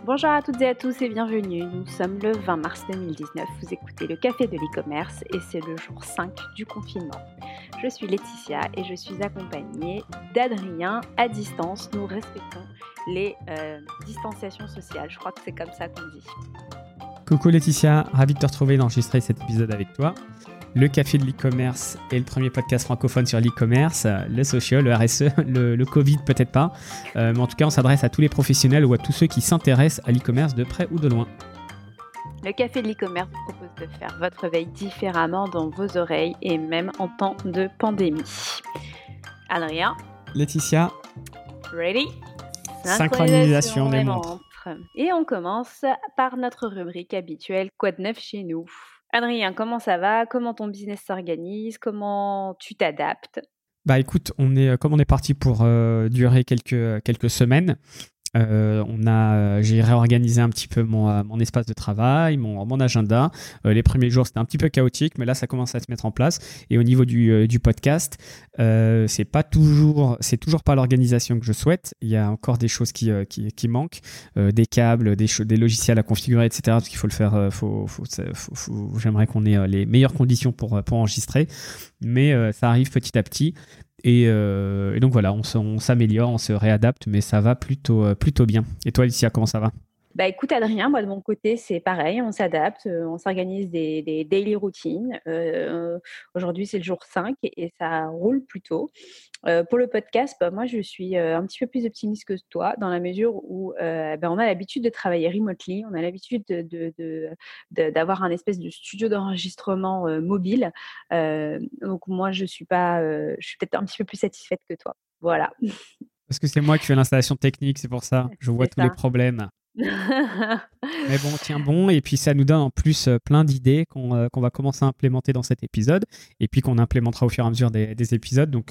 Bonjour à toutes et à tous et bienvenue. Nous sommes le 20 mars 2019. Vous écoutez le Café de l'e-commerce et c'est le jour 5 du confinement. Je suis Laetitia et je suis accompagnée d'Adrien à distance. Nous respectons les distanciations sociales. Je crois que c'est comme ça qu'on dit. Coucou Laetitia, ravi de te retrouver et d'enregistrer cet épisode avec toi. Le Café de l'e-commerce est le premier podcast francophone sur l'e-commerce, le social, le RSE, le Covid peut-être pas, mais en tout cas on s'adresse à tous les professionnels ou à tous ceux qui s'intéressent à l'e-commerce de près ou de loin. Le Café de l'e-commerce vous propose de faire votre veille différemment dans vos oreilles et même en temps de pandémie. Adrien. Laetitia. Ready? Synchronisation des montres. Et on commence par notre rubrique habituelle Quoi de neuf chez nous? Adrien, comment ça va? Comment ton business s'organise? Comment tu t'adaptes? Bah écoute, comme on est parti pour durer quelques semaines, j'ai réorganisé un petit peu mon espace de travail, mon agenda. Les premiers jours, c'était un petit peu chaotique, mais là, ça commence à se mettre en place. Et au niveau du podcast, c'est toujours pas l'organisation que je souhaite. Il y a encore des choses qui manquent, des câbles, des logiciels à configurer, etc. Parce qu'il faut le faire. J'aimerais qu'on ait les meilleures conditions pour enregistrer, mais ça arrive petit à petit. Et donc voilà, on s'améliore, on se réadapte, mais ça va plutôt bien. Et toi, Alicia, comment ça va? Bah écoute Adrien, moi de mon côté c'est pareil, on s'adapte, on s'organise des daily routines. Aujourd'hui c'est le jour 5 et ça roule plutôt. Pour le podcast, moi je suis un petit peu plus optimiste que toi dans la mesure où on a l'habitude de travailler remotely, on a l'habitude d'avoir un espèce de studio d'enregistrement mobile. Donc moi je suis peut-être un petit peu plus satisfaite que toi. Voilà. Parce que c'est moi qui fais l'installation technique, c'est pour ça. Je vois tous les problèmes. Mais bon, tiens bon, et puis ça nous donne en plus plein d'idées qu'on va commencer à implémenter dans cet épisode, et puis qu'on implémentera au fur et à mesure des épisodes. Donc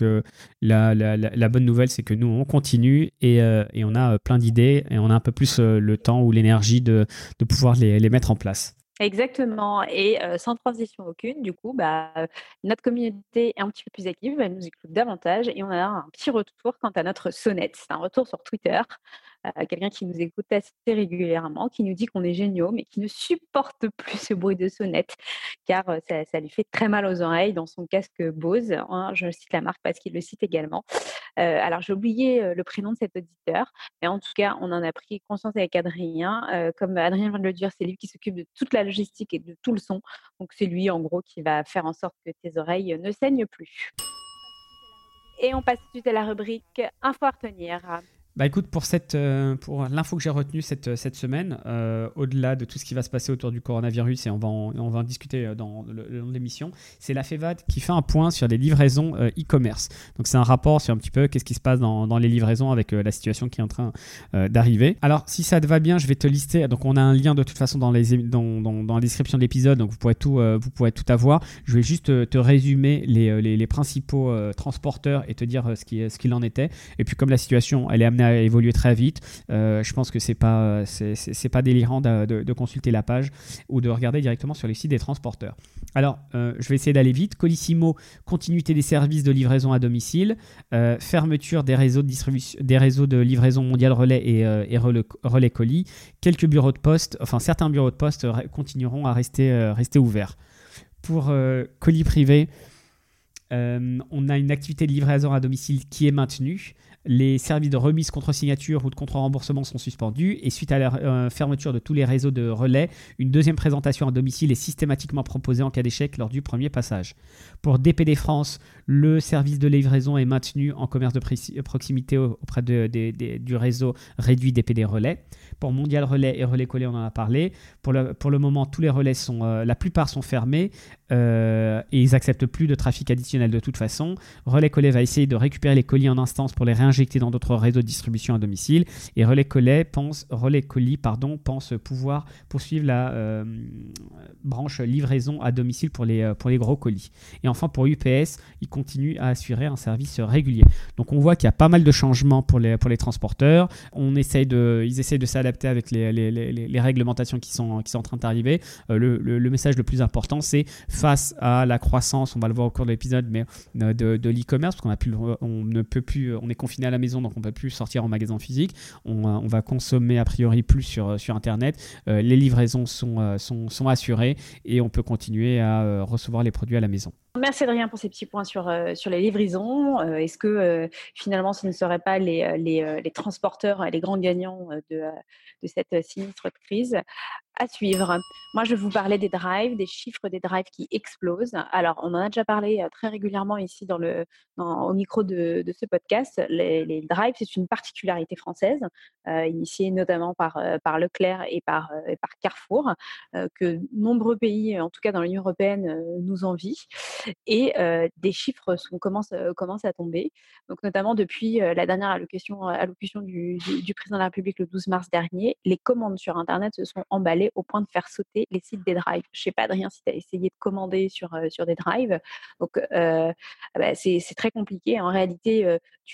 la bonne nouvelle, c'est que nous, on continue et on a plein d'idées, et on a un peu plus le temps ou l'énergie de pouvoir les mettre en place. Exactement, et sans transition aucune, du coup, notre communauté est un petit peu plus active, elle nous écoute davantage et on a un petit retour quant à notre sonnette. C'est un retour sur Twitter, quelqu'un qui nous écoute assez régulièrement, qui nous dit qu'on est géniaux, mais qui ne supporte plus ce bruit de sonnette, car ça lui fait très mal aux oreilles dans son casque Bose. Hein, je cite la marque parce qu'il le cite également. Alors, j'ai oublié le prénom de cet auditeur, mais en tout cas, on en a pris conscience avec Adrien. Comme Adrien vient de le dire, c'est lui qui s'occupe de toute la logistique et de tout le son. Donc, c'est lui, en gros, qui va faire en sorte que tes oreilles ne saignent plus. Et on passe tout de suite à la rubrique Info à retenir. Bah écoute, pour l'info que j'ai retenue cette semaine, au-delà de tout ce qui va se passer autour du coronavirus, et on va en discuter dans le long de l'émission, c'est la FEVAD qui fait un point sur les livraisons e-commerce. Donc c'est un rapport sur un petit peu qu'est-ce qui se passe dans les livraisons avec la situation qui est en train d'arriver. Alors si ça te va bien, je vais te lister. Donc on a un lien de toute façon dans la description de l'épisode, donc vous pourrez tout avoir. Je vais juste te résumer les principaux transporteurs et te dire ce qu'il en était. Et puis comme la situation elle est amenée à évoluer très vite, je pense que c'est pas délirant de consulter la page ou de regarder directement sur les sites des transporteurs. Alors, je vais essayer d'aller vite. Colissimo, continuité des services de livraison à domicile, fermeture des réseaux de livraison mondiale relais et relais colis. Quelques bureaux de poste, enfin certains bureaux de poste continueront à rester ouverts. Pour colis privé, on a une activité de livraison à domicile qui est maintenue. Les services de remise contre signature ou de contre-remboursement sont suspendus et suite à la fermeture de tous les réseaux de relais, une deuxième présentation à domicile est systématiquement proposée en cas d'échec lors du premier passage. Pour DPD France, le service de livraison est maintenu en commerce de proximité auprès du réseau réduit DPD Relais. Pour Mondial Relais et Relais Colis, on en a parlé. Pour le moment, tous les relais la plupart sont fermés et ils n'acceptent plus de trafic additionnel de toute façon. Relais Colis va essayer de récupérer les colis en instance pour les réinjecter dans d'autres réseaux de distribution à domicile. Et Relais Colis pense pouvoir poursuivre la branche livraison à domicile pour les gros colis. Et enfin, pour UPS, ils continuent à assurer un service régulier. Donc on voit qu'il y a pas mal de changements pour les transporteurs. Ils essayent de s'adapter avec les réglementations qui sont en train d'arriver. Le message le plus important, c'est face à la croissance, on va le voir au cours de l'épisode, mais de l'e-commerce, parce on est confiné confiné à la maison, donc on ne peut plus sortir en magasin physique. On va consommer a priori plus sur Internet. Les livraisons sont assurées et on peut continuer à recevoir les produits à la maison. Merci Adrien pour ces petits points sur les livraisons. Est-ce que finalement ce ne seraient pas les transporteurs les grands gagnants de cette sinistre crise? À suivre. Moi, je vais vous parler des drives, des chiffres des drives qui explosent. Alors, on en a déjà parlé très régulièrement ici au micro de ce podcast. Les drives, c'est une particularité française, initiée notamment par Leclerc et par Carrefour, que nombreux pays, en tout cas dans l'Union européenne, nous envient. Et des chiffres commencent à tomber. Donc, notamment depuis la dernière allocution du président de la République le 12 mars dernier, les commandes sur Internet se sont emballées au point de faire sauter les sites des drives. Je ne sais pas, Adrien, si tu as essayé de commander sur des drives. Donc, c'est très compliqué. En réalité,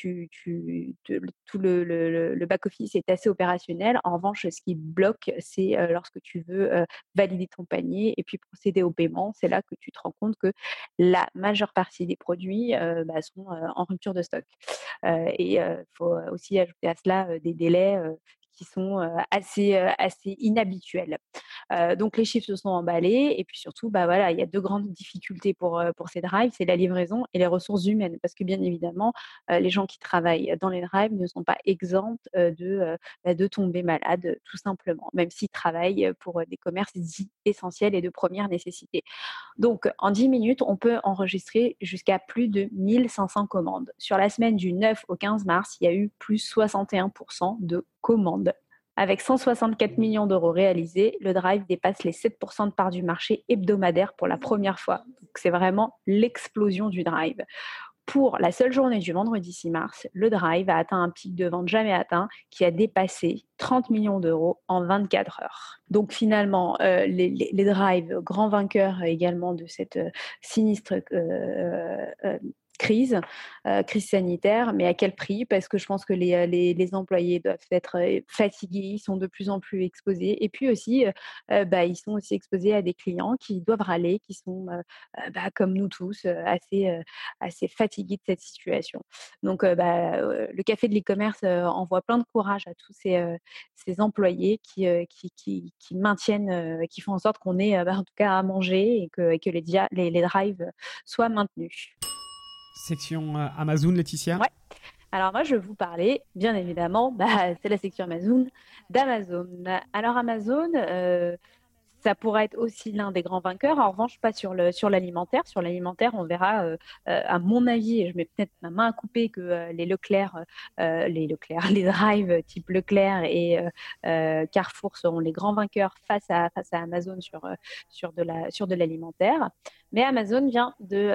tout le back-office est assez opérationnel. En revanche, ce qui bloque, c'est lorsque tu veux valider ton panier et puis procéder au paiement. C'est là que tu te rends compte que la majeure partie des produits sont en rupture de stock. Et il faut aussi ajouter à cela des délais qui sont assez inhabituels. Donc les chiffres se sont emballés et puis surtout, il y a deux grandes difficultés pour ces drives, c'est la livraison et les ressources humaines. Parce que bien évidemment, les gens qui travaillent dans les drives ne sont pas exempts de tomber malades, tout simplement, même s'ils travaillent pour des commerces dits essentiels et de première nécessité. Donc, en 10 minutes, on peut enregistrer jusqu'à plus de 1500 commandes. Sur la semaine du 9 au 15 mars, il y a eu plus 61% de commandes. Avec 164 millions d'euros réalisés, le drive dépasse les 7% de part du marché hebdomadaire pour la première fois. Donc, c'est vraiment l'explosion du drive. Pour la seule journée du vendredi 6 mars, le drive a atteint un pic de vente jamais atteint qui a dépassé 30 millions d'euros en 24 heures. Donc finalement, les drives, grands vainqueurs également de cette sinistre crise sanitaire, mais à quel prix? Parce que je pense que les employés doivent être fatigués, ils sont de plus en plus exposés, et puis aussi, ils sont aussi exposés à des clients qui doivent râler, qui sont, comme nous tous, assez fatigués de cette situation. Donc, le café de l'e-commerce envoie plein de courage à tous ces employés qui maintiennent, qui font en sorte qu'on ait en tout cas à manger et que les drives soient maintenus. Section Amazon, Laetitia. Ouais. Alors moi, je vais vous parler, bien évidemment, c'est la section d'Amazon. Alors Amazon, ça pourrait être aussi l'un des grands vainqueurs. En revanche, pas sur l'alimentaire. Sur l'alimentaire, on verra, à mon avis, et je mets peut-être ma main à couper, que les les drives type Leclerc et Carrefour seront les grands vainqueurs face à Amazon sur de l'alimentaire. Mais Amazon vient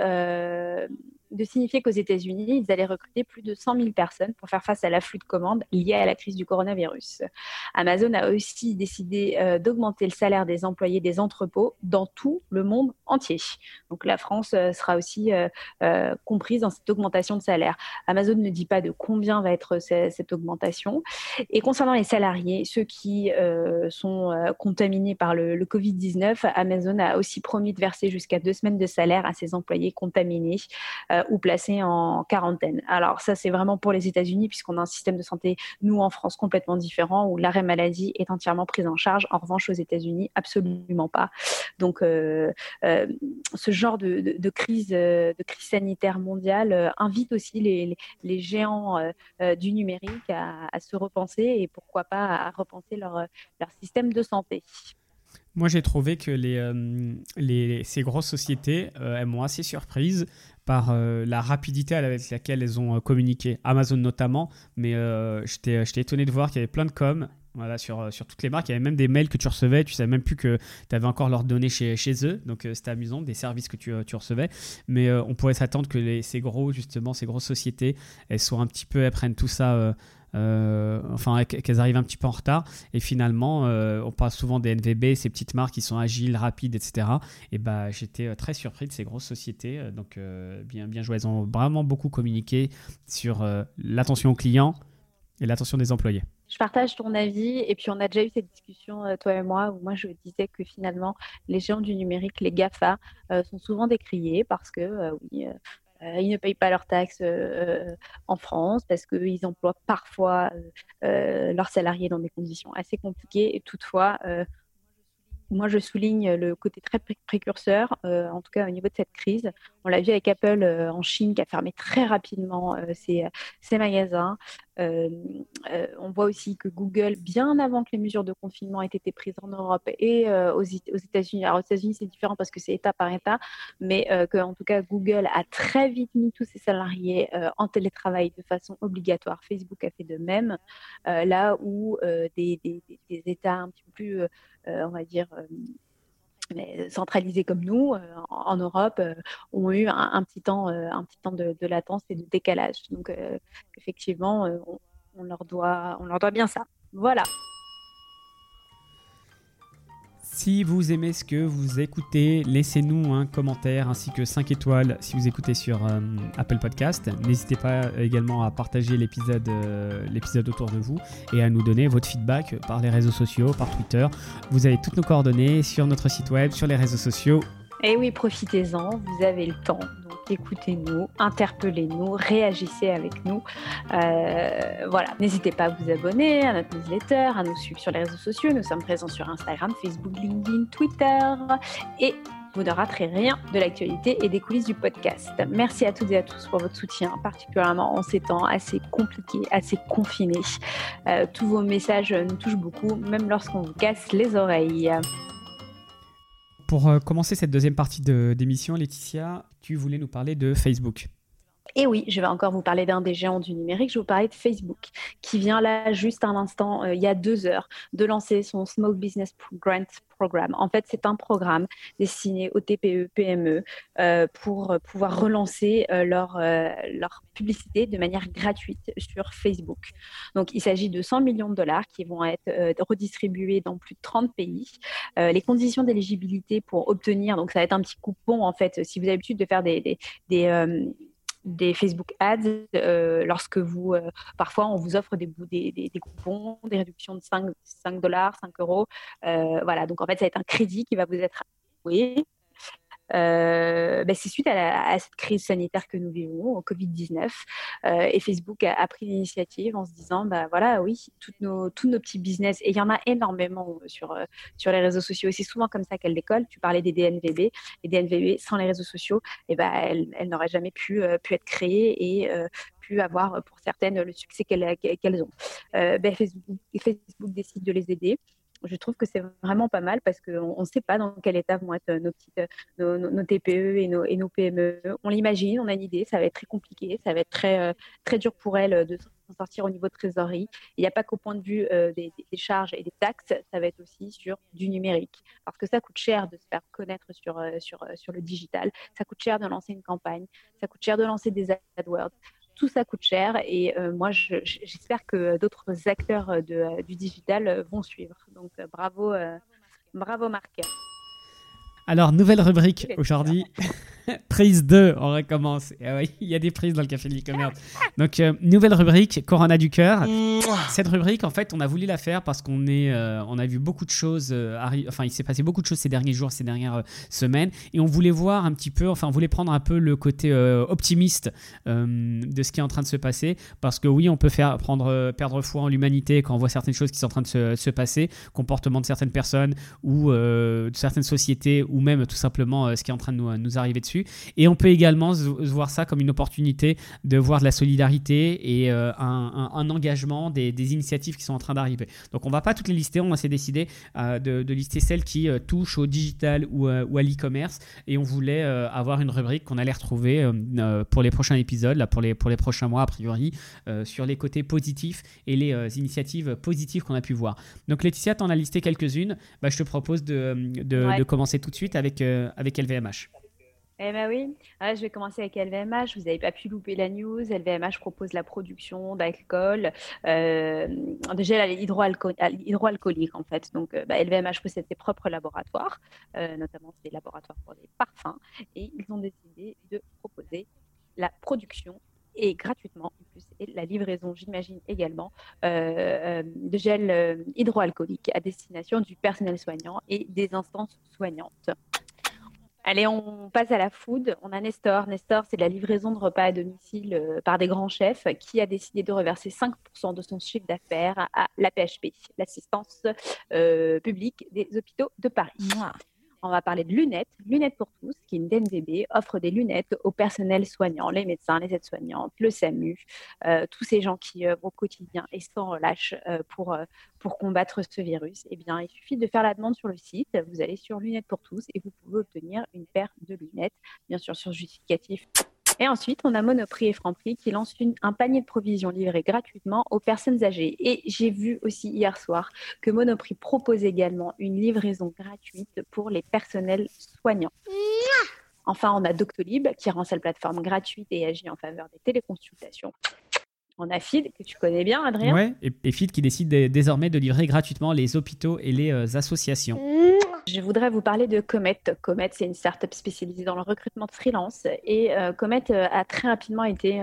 de signifier qu'aux États-Unis, ils allaient recruter plus de 100 000 personnes pour faire face à l'afflux de commandes lié à la crise du coronavirus. Amazon a aussi décidé d'augmenter le salaire des employés des entrepôts dans tout le monde entier. Donc la France sera aussi comprise dans cette augmentation de salaire. Amazon ne dit pas de combien va être cette augmentation. Et concernant les salariés, ceux qui sont contaminés par le Covid-19, Amazon a aussi promis de verser jusqu'à 2 semaines de salaire à ses employés contaminés ou placés en quarantaine. Alors ça, c'est vraiment pour les États-Unis, puisqu'on a un système de santé, nous en France, complètement différent, où l'arrêt maladie est entièrement pris en charge. En revanche, aux États-Unis, absolument pas. Donc ce genre de crise sanitaire mondiale invite aussi les géants du numérique à se repenser et pourquoi pas à repenser leur système de santé. Moi, j'ai trouvé que ces grosses sociétés, elles m'ont assez surprise par la rapidité avec laquelle elles ont communiqué. Amazon notamment, mais j'étais étonné de voir qu'il y avait plein de com'. Voilà, sur toutes les marques, il y avait même des mails que tu recevais, tu savais même plus que tu avais encore leurs données chez eux, donc c'était amusant, des services que tu recevais, mais on pourrait s'attendre que ces grosses sociétés, elles prennent tout ça, qu'elles arrivent un petit peu en retard, et finalement, on parle souvent des NVB, ces petites marques qui sont agiles, rapides, etc. Et j'étais très surpris de ces grosses sociétés, donc bien joué, elles ont vraiment beaucoup communiqué sur l'attention aux clients et l'attention des employés. Je partage ton avis et puis on a déjà eu cette discussion, toi et moi, où moi je disais que finalement les géants du numérique, les GAFA, sont souvent décriés parce que Ils ne payent pas leurs taxes en France parce qu'ils emploient parfois leurs salariés dans des conditions assez compliquées. Et toutefois, moi, je souligne le côté très précurseur, en tout cas au niveau de cette crise. On l'a vu avec Apple en Chine qui a fermé très rapidement ses magasins. Euh, on voit aussi que Google, bien avant que les mesures de confinement aient été prises en Europe et aux États-Unis, alors aux États-Unis c'est différent parce que c'est État par État, mais qu'en tout cas Google a très vite mis tous ses salariés en télétravail de façon obligatoire. Facebook a fait de même, là où des États un petit peu plus on va dire, centralisés comme nous, en Europe, ont eu un petit temps de latence et de décalage. Donc, effectivement, on leur doit bien ça. Voilà. Si vous aimez ce que vous écoutez, laissez-nous un commentaire ainsi que 5 étoiles si vous écoutez sur Apple Podcast. N'hésitez pas également à partager l'épisode autour de vous et à nous donner votre feedback par les réseaux sociaux, par Twitter. Vous avez toutes nos coordonnées sur notre site web, sur les réseaux sociaux. Et oui, profitez-en, vous avez le temps. Donc écoutez-nous, interpellez-nous, réagissez avec nous. Voilà, n'hésitez pas à vous abonner à notre newsletter, à nous suivre sur les réseaux sociaux. Nous sommes présents sur Instagram, Facebook, LinkedIn, Twitter. Et vous ne raterez rien de l'actualité et des coulisses du podcast. Merci à toutes et à tous pour votre soutien, particulièrement en ces temps assez compliqués, assez confinés. Tous vos messages nous touchent beaucoup, même lorsqu'on vous casse les oreilles. Pour commencer cette deuxième partie d'émission, Laetitia, tu voulais nous parler de Facebook. Et oui, je vais encore vous parler d'un des géants du numérique. Je vais vous parler de Facebook, qui vient là juste un instant, il y a 2 heures, de lancer son Small Business Grant Program. En fait, c'est un programme destiné aux TPE, PME pour pouvoir relancer leur publicité de manière gratuite sur Facebook. Donc, il s'agit de 100 millions de dollars qui vont être redistribués dans plus de 30 pays. Les conditions d'éligibilité pour obtenir, donc ça va être un petit coupon en fait, si vous avez l'habitude de faire des Facebook Ads, lorsque vous, parfois, on vous offre des coupons, des réductions de 5 dollars, 5 euros. Voilà, donc en fait, ça va être un crédit qui va vous être alloué. C'est suite à cette crise sanitaire que nous vivons, au Covid-19, et Facebook a pris l'initiative en se disant, voilà, oui, tous nos petits business, et il y en a énormément sur les réseaux sociaux, et c'est souvent comme ça qu'elles décollent. Tu parlais des DNVB, les DNVB sans les réseaux sociaux, elles n'auraient jamais pu être créées et pu avoir pour certaines le succès qu'elles ont. Facebook décide de les aider. Je trouve que c'est vraiment pas mal parce qu'on ne sait pas dans quel état vont être nos TPE et nos PME. On l'imagine, on a une idée, ça va être très compliqué, ça va être très dur pour elles de s'en sortir au niveau de trésorerie. Il n'y a pas qu'au point de vue des charges et des taxes, ça va être aussi sur du numérique. Parce que ça coûte cher de se faire connaître sur le digital, ça coûte cher de lancer une campagne, ça coûte cher de lancer des AdWords. Tout ça coûte cher et moi, j'espère que d'autres acteurs du digital vont suivre. Donc, bravo Marc. Alors, nouvelle rubrique aujourd'hui. Prise 2, on recommence. Oui, il y a des prises dans le café de l'e-commerce. Donc, nouvelle rubrique, Corona du cœur. Cette rubrique, en fait, on a voulu la faire parce qu'on a vu beaucoup de choses il s'est passé beaucoup de choses ces derniers jours, ces dernières semaines, et on voulait voir un petit peu, on voulait prendre un peu le côté optimiste de ce qui est en train de se passer, parce que oui, on peut perdre foi en l'humanité quand on voit certaines choses qui sont en train de se passer, comportement de certaines personnes ou de certaines sociétés, ou même tout simplement ce qui est en train de nous arriver dessus. Et on peut également voir ça comme une opportunité de voir de la solidarité et un engagement des initiatives qui sont en train d'arriver. Donc on ne va pas toutes les lister, on s'est décidé de lister celles qui touchent au digital ou à l'e-commerce, et on voulait avoir une rubrique qu'on allait retrouver pour les prochains épisodes, là, pour les prochains mois a priori, sur les côtés positifs et les initiatives positives qu'on a pu voir. Donc Laetitia, tu en as listé quelques-unes, je te propose de commencer tout de suite avec LVMH. Eh bien oui, je vais commencer avec LVMH. Vous n'avez pas pu louper la news. LVMH propose la production d'alcool, de gel hydroalcoolique en fait. Donc LVMH possède ses propres laboratoires, notamment des laboratoires pour des parfums. Et ils ont décidé de proposer la production et gratuitement, en plus, et la livraison, j'imagine également, de gel hydroalcoolique à destination du personnel soignant et des instances soignantes. Allez, on passe à la food. On a Nestor. Nestor, c'est de la livraison de repas à domicile par des grands chefs qui a décidé de reverser 5% de son chiffre d'affaires à l'APHP, l'assistance publique des hôpitaux de Paris. Mouah. On va parler de lunettes. Lunettes pour tous, qui est une DNVB, offre des lunettes au personnel soignant, les médecins, les aides-soignantes, le SAMU, tous ces gens qui œuvrent au quotidien et sans relâche pour combattre ce virus. Eh bien, il suffit de faire la demande sur le site. Vous allez sur Lunettes pour tous et vous pouvez obtenir une paire de lunettes, bien sûr sur justificatif. Et ensuite, on a Monoprix et Franprix qui lancent un panier de provisions livré gratuitement aux personnes âgées. Et j'ai vu aussi hier soir que Monoprix propose également une livraison gratuite pour les personnels soignants. Enfin, on a Doctolib qui rend sa plateforme gratuite et agit en faveur des téléconsultations. On a Feed, que tu connais bien, Adrien. Ouais, et Feed qui décide désormais de livrer gratuitement les hôpitaux et les associations. Je voudrais vous parler de Comet. Comet, c'est une start-up spécialisée dans le recrutement de freelance. Et Comet a très rapidement été,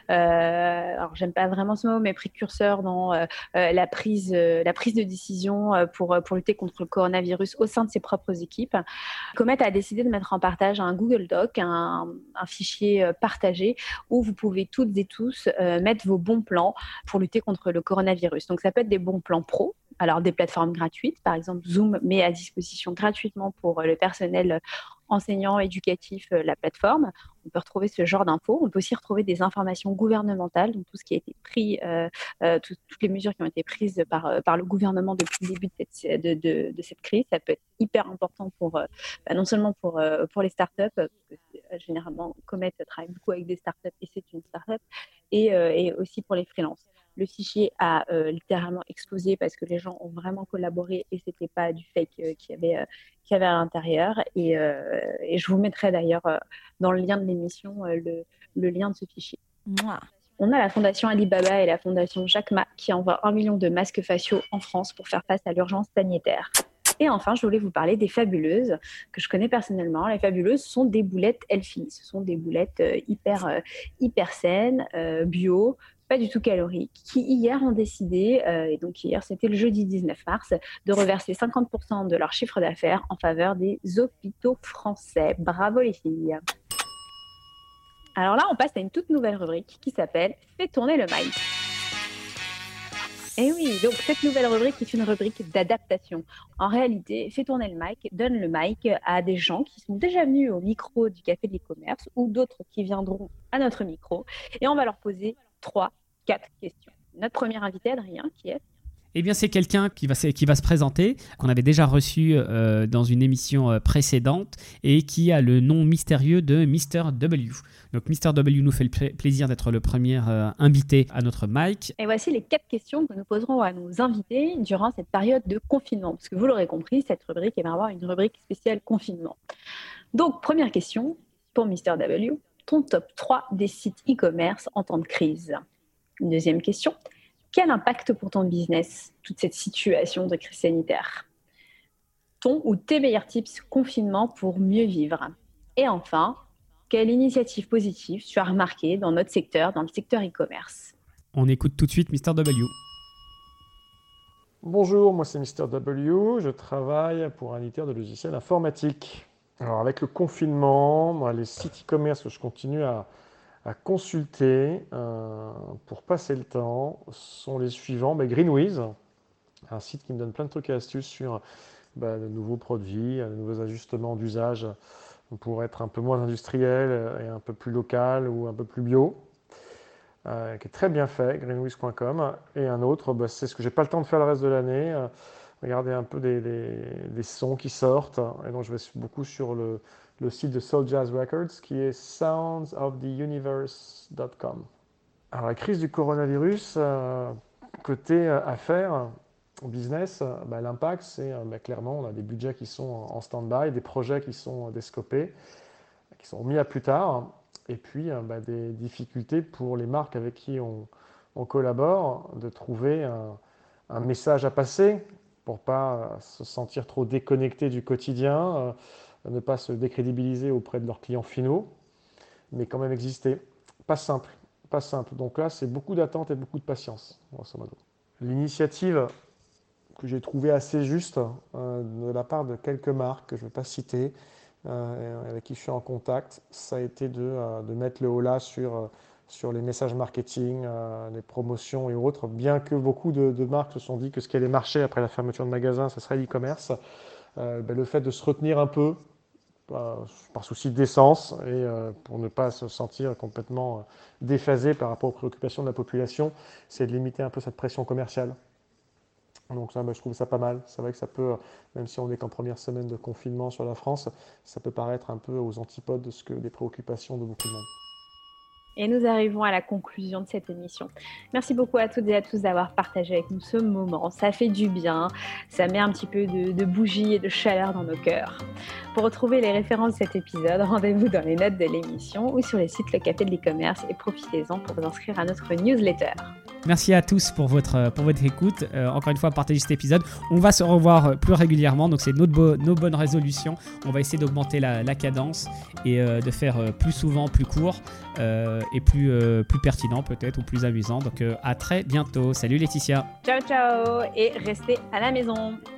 alors j'aime pas vraiment ce mot, mais précurseur dans la prise de décision pour lutter contre le coronavirus au sein de ses propres équipes. Comet a décidé de mettre en partage un Google Doc, un fichier partagé où vous pouvez toutes et tous mettre vos bons plans pour lutter contre le coronavirus. Donc ça peut être des bons plans pro. Alors, des plateformes gratuites, par exemple Zoom met à disposition gratuitement pour le personnel enseignant, éducatif, la plateforme. On peut retrouver ce genre d'infos. On peut aussi retrouver des informations gouvernementales, donc tout ce qui a été pris, toutes les mesures qui ont été prises par le gouvernement depuis le début de cette crise. Ça peut être hyper important non seulement pour les startups, parce que généralement, Comet travaille beaucoup avec des startups et c'est une startup, et aussi pour les freelances. Le fichier a littéralement explosé parce que les gens ont vraiment collaboré et c'était pas du fake qu'il y avait à l'intérieur. Et je vous mettrai d'ailleurs dans le lien de l'émission le lien de ce fichier. Mouah. On a la fondation Alibaba et la fondation Jack Ma qui envoient 1 million de masques faciaux en France pour faire face à l'urgence sanitaire. Et enfin, je voulais vous parler des Fabuleuses, que je connais personnellement. Les Fabuleuses sont des boulettes Elfie. Ce sont des boulettes hyper saines, bio, pas du tout caloriques, qui hier ont décidé, et donc hier c'était le jeudi 19 mars, de reverser 50% de leur chiffre d'affaires en faveur des hôpitaux français. Bravo les filles. Alors là, on passe à une toute nouvelle rubrique qui s'appelle « Fais tourner le mic ». Et oui, donc cette nouvelle rubrique est une rubrique d'adaptation. En réalité, Fais tourner le mic donne le mic à des gens qui sont déjà venus au micro du Café de l'e-commerce ou d'autres qui viendront à notre micro et on va leur poser 3, 4 questions. Notre premier invité, Adrien, qui est ? Eh bien, c'est quelqu'un qui va se présenter, qu'on avait déjà reçu dans une émission précédente et qui a le nom mystérieux de Mister W. Donc, Mister W nous fait le plaisir d'être le premier invité à notre mic. Et voici les 4 questions que nous poserons à nos invités durant cette période de confinement. Parce que vous l'aurez compris, cette rubrique est vraiment une rubrique spéciale confinement. Donc, première question pour Mister W. Ton top 3 des sites e-commerce en temps de crise. Une deuxième question. Quel impact pour ton business, toute cette situation de crise sanitaire ? Ton ou tes meilleurs tips confinement pour mieux vivre ? Et enfin, quelle initiative positive tu as remarquée dans notre secteur, dans le secteur e-commerce ? On écoute tout de suite Mister W. Bonjour, moi c'est Mister W, je travaille pour un éditeur de logiciels informatiques. Alors avec le confinement, moi, les sites e-commerce que je continue à consulter pour passer le temps sont les suivants. Greenwiz, un site qui me donne plein de trucs et astuces sur de nouveaux produits, de nouveaux ajustements d'usage pour être un peu moins industriel et un peu plus local ou un peu plus bio, qui est très bien fait, greenwiz.com. Et un autre, c'est ce que j'ai pas le temps de faire le reste de l'année, regarder un peu des sons qui sortent. Et donc je vais beaucoup sur le site de Soul Jazz Records qui est soundsoftheuniverse.com. Alors la crise du coronavirus, côté affaires, business, l'impact c'est clairement on a des budgets qui sont en stand-by, des projets qui sont déscopés, qui sont mis à plus tard, et puis des difficultés pour les marques avec qui on collabore de trouver un message à passer pour pas se sentir trop déconnecté du quotidien, ne pas se décrédibiliser auprès de leurs clients finaux, mais quand même exister. Pas simple. Donc là, c'est beaucoup d'attente et beaucoup de patience, grosso modo. L'initiative que j'ai trouvée assez juste de la part de quelques marques que je ne vais pas citer, avec qui je suis en contact, ça a été de mettre le holà sur les messages marketing, les promotions et autres. Bien que beaucoup de marques se sont dit que ce qui allait marcher après la fermeture de magasins, ce serait l'e-commerce, le fait de se retenir un peu, par souci d'essence et pour ne pas se sentir complètement déphasé par rapport aux préoccupations de la population, c'est de limiter un peu cette pression commerciale. Donc ça, je trouve ça pas mal. C'est vrai que ça peut, même si on n'est qu'en première semaine de confinement sur la France, ça peut paraître un peu aux antipodes de ce que des préoccupations de beaucoup de monde. Et nous arrivons à la conclusion de cette émission. Merci beaucoup à toutes et à tous d'avoir partagé avec nous ce moment. Ça fait du bien, ça met un petit peu de bougie et de chaleur dans nos cœurs. Pour retrouver les références de cet épisode, rendez-vous dans les notes de l'émission ou sur le site Le Café de l'e-commerce et profitez-en pour vous inscrire à notre newsletter. Merci à tous pour votre écoute. Encore une fois, partagez cet épisode. On va se revoir plus régulièrement, donc c'est nos bonnes résolutions. On va essayer d'augmenter la cadence et de faire plus souvent, plus court et plus pertinent peut-être ou plus amusant. Donc à très bientôt. Salut Laetitia. Ciao ciao et restez à la maison.